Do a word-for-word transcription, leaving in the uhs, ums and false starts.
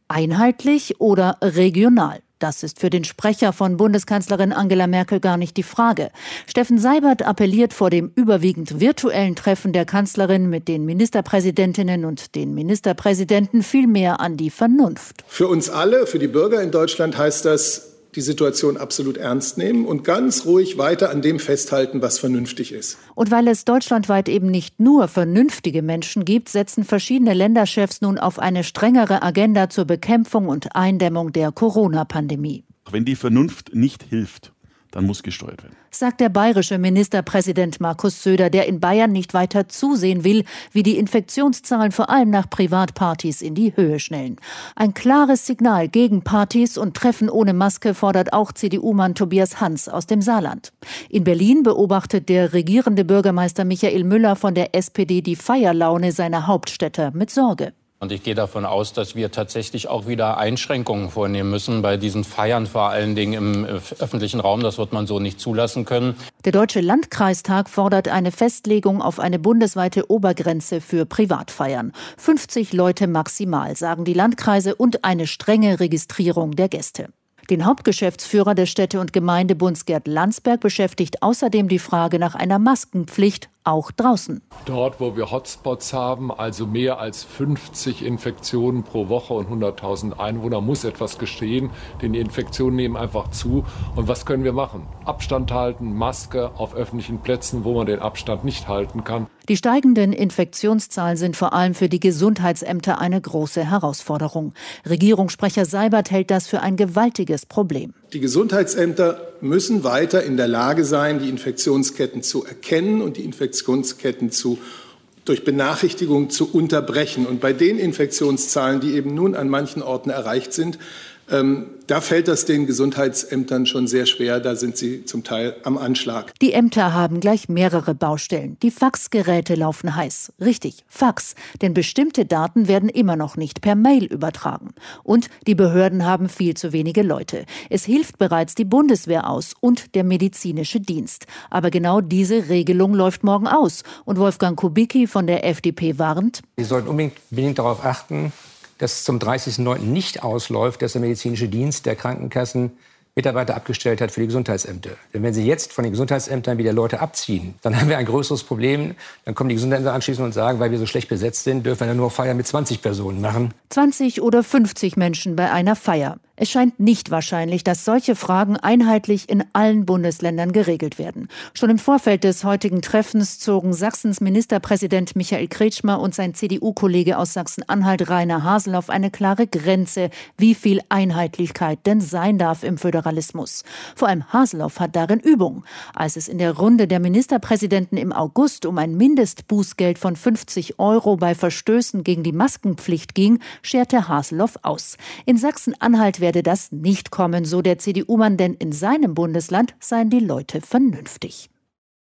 Einheitlich oder regional? Das ist für den Sprecher von Bundeskanzlerin Angela Merkel gar nicht die Frage. Steffen Seibert appelliert vor dem überwiegend virtuellen Treffen der Kanzlerin mit den Ministerpräsidentinnen und den Ministerpräsidenten vielmehr an die Vernunft. Für uns alle, für die Bürger in Deutschland heißt das, die Situation absolut ernst nehmen und ganz ruhig weiter an dem festhalten, was vernünftig ist. Und weil es deutschlandweit eben nicht nur vernünftige Menschen gibt, setzen verschiedene Länderchefs nun auf eine strengere Agenda zur Bekämpfung und Eindämmung der Corona-Pandemie. Wenn die Vernunft nicht hilft, dann muss gesteuert werden, sagt der bayerische Ministerpräsident Markus Söder, der in Bayern nicht weiter zusehen will, wie die Infektionszahlen vor allem nach Privatpartys in die Höhe schnellen. Ein klares Signal gegen Partys und Treffen ohne Maske fordert auch C D U-Mann Tobias Hans aus dem Saarland. In Berlin beobachtet der regierende Bürgermeister Michael Müller von der S P D die Feierlaune seiner Hauptstädter mit Sorge. Und ich gehe davon aus, dass wir tatsächlich auch wieder Einschränkungen vornehmen müssen bei diesen Feiern, vor allen Dingen im öffentlichen Raum. Das wird man so nicht zulassen können. Der Deutsche Landkreistag fordert eine Festlegung auf eine bundesweite Obergrenze für Privatfeiern. fünfzig Leute maximal, sagen die Landkreise, und eine strenge Registrierung der Gäste. Den Hauptgeschäftsführer des Städte- und Gemeindebunds Gerd Landsberg beschäftigt außerdem die Frage nach einer Maskenpflicht, auch draußen. Dort, wo wir Hotspots haben, also mehr als fünfzig Infektionen pro Woche und hunderttausend Einwohner, muss etwas geschehen, denn die Infektionen nehmen einfach zu. Und was können wir machen? Abstand halten, Maske auf öffentlichen Plätzen, wo man den Abstand nicht halten kann. Die steigenden Infektionszahlen sind vor allem für die Gesundheitsämter eine große Herausforderung. Regierungssprecher Seibert hält das für ein gewaltiges Problem. Die Gesundheitsämter müssen weiter in der Lage sein, die Infektionsketten zu erkennen und die Infektionsketten zu, durch Benachrichtigung zu unterbrechen. Und bei den Infektionszahlen, die eben nun an manchen Orten erreicht sind, ähm, da fällt das den Gesundheitsämtern schon sehr schwer. Da sind sie zum Teil am Anschlag. Die Ämter haben gleich mehrere Baustellen. Die Faxgeräte laufen heiß. Richtig, Fax. Denn bestimmte Daten werden immer noch nicht per Mail übertragen. Und die Behörden haben viel zu wenige Leute. Es hilft bereits die Bundeswehr aus und der medizinische Dienst. Aber genau diese Regelung läuft morgen aus. Und Wolfgang Kubicki von der F D P warnt: Sie sollten unbedingt, unbedingt darauf achten, dass es zum dreißigsten neunten nicht ausläuft, dass der medizinische Dienst der Krankenkassen Mitarbeiter abgestellt hat für die Gesundheitsämter. Denn wenn Sie jetzt von den Gesundheitsämtern wieder Leute abziehen, dann haben wir ein größeres Problem. Dann kommen die Gesundheitsämter anschließend und sagen, weil wir so schlecht besetzt sind, dürfen wir dann nur Feiern mit zwanzig Personen machen. zwanzig oder fünfzig Menschen bei einer Feier. Es scheint nicht wahrscheinlich, dass solche Fragen einheitlich in allen Bundesländern geregelt werden. Schon im Vorfeld des heutigen Treffens zogen Sachsens Ministerpräsident Michael Kretschmer und sein C D U-Kollege aus Sachsen-Anhalt Rainer Haseloff eine klare Grenze, wie viel Einheitlichkeit denn sein darf im Föderalismus. Vor allem Haseloff hat darin Übung. Als es in der Runde der Ministerpräsidenten im August um ein Mindestbußgeld von fünfzig Euro bei Verstößen gegen die Maskenpflicht ging, scherte Haseloff aus. In Sachsen-Anhalt werde das nicht kommen, so der C D U-Mann, denn in seinem Bundesland seien die Leute vernünftig.